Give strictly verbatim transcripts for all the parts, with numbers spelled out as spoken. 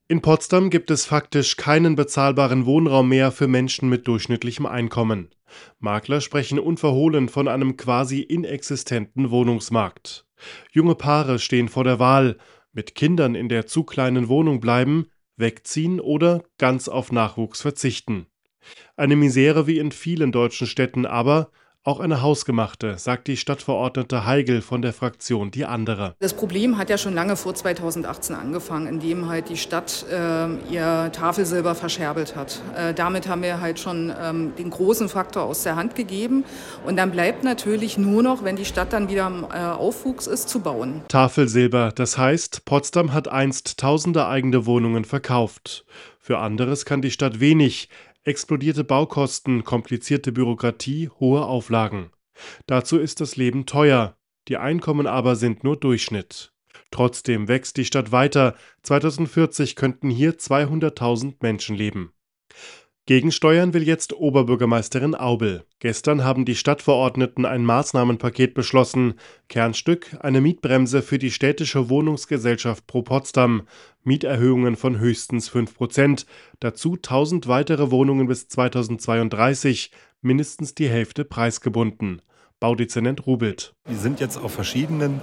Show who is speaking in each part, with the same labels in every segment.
Speaker 1: In Potsdam gibt es faktisch keinen bezahlbaren Wohnraum mehr für Menschen mit durchschnittlichem Einkommen. Makler sprechen unverhohlen von einem quasi inexistenten Wohnungsmarkt. Junge Paare stehen vor der Wahl: mit Kindern in der zu kleinen Wohnung bleiben, wegziehen oder ganz auf Nachwuchs verzichten. Eine Misere wie in vielen deutschen Städten, aber auch eine hausgemachte, sagt die Stadtverordnete Heigl von der Fraktion Die Andere.
Speaker 2: Das Problem hat ja schon lange vor zweitausendachtzehn angefangen, indem halt die Stadt äh, ihr Tafelsilber verscherbelt hat. Äh, damit haben wir halt schon ähm, den großen Faktor aus der Hand gegeben. Und dann bleibt natürlich nur noch, wenn die Stadt dann wieder im äh, Aufwuchs ist, zu bauen.
Speaker 1: Tafelsilber, das heißt, Potsdam hat einst tausende eigene Wohnungen verkauft. Für anderes kann die Stadt wenig. Explodierte Baukosten, komplizierte Bürokratie, hohe Auflagen. Dazu ist das Leben teuer, die Einkommen aber sind nur Durchschnitt. Trotzdem wächst die Stadt weiter. zweitausendvierzig könnten hier zweihunderttausend Menschen leben. Gegensteuern will jetzt Oberbürgermeisterin Aubel. Gestern haben die Stadtverordneten ein Maßnahmenpaket beschlossen. Kernstück: eine Mietbremse für die städtische Wohnungsgesellschaft Pro Potsdam. Mieterhöhungen von höchstens fünf Prozent. Dazu tausend weitere Wohnungen bis zweitausendzweiunddreißig, mindestens die Hälfte preisgebunden. Baudezernent Rubelt.
Speaker 3: Wir sind jetzt auf verschiedenen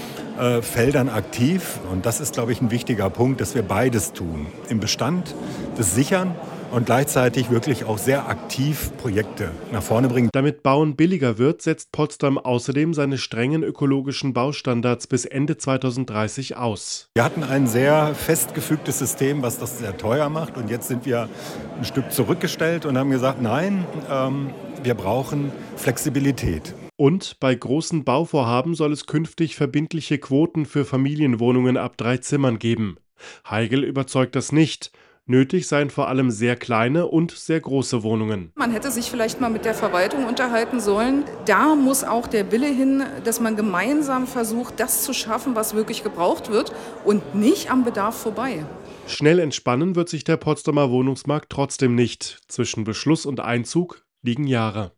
Speaker 3: äh, Feldern aktiv und das ist, glaube ich, ein wichtiger Punkt, dass wir beides tun. Im Bestand das Sichern und gleichzeitig wirklich auch sehr aktiv Projekte nach vorne bringen.
Speaker 1: Damit Bauen billiger wird, setzt Potsdam außerdem seine strengen ökologischen Baustandards bis Ende zweitausenddreißig aus.
Speaker 3: Wir hatten ein sehr festgefügtes System, was das sehr teuer macht, und jetzt sind wir ein Stück zurückgestellt und haben gesagt, nein, ähm, wir brauchen Flexibilität.
Speaker 1: Und bei großen Bauvorhaben soll es künftig verbindliche Quoten für Familienwohnungen ab drei Zimmern geben. Heigl überzeugt das nicht. Nötig seien vor allem sehr kleine und sehr große Wohnungen.
Speaker 2: Man hätte sich vielleicht mal mit der Verwaltung unterhalten sollen. Da muss auch der Wille hin, dass man gemeinsam versucht, das zu schaffen, was wirklich gebraucht wird und nicht am Bedarf vorbei.
Speaker 1: Schnell entspannen wird sich der Potsdamer Wohnungsmarkt trotzdem nicht. Zwischen Beschluss und Einzug liegen Jahre.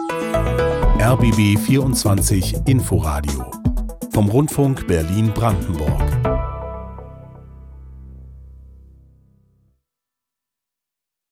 Speaker 4: R B B vierundzwanzig Inforadio vom Rundfunk Berlin-Brandenburg.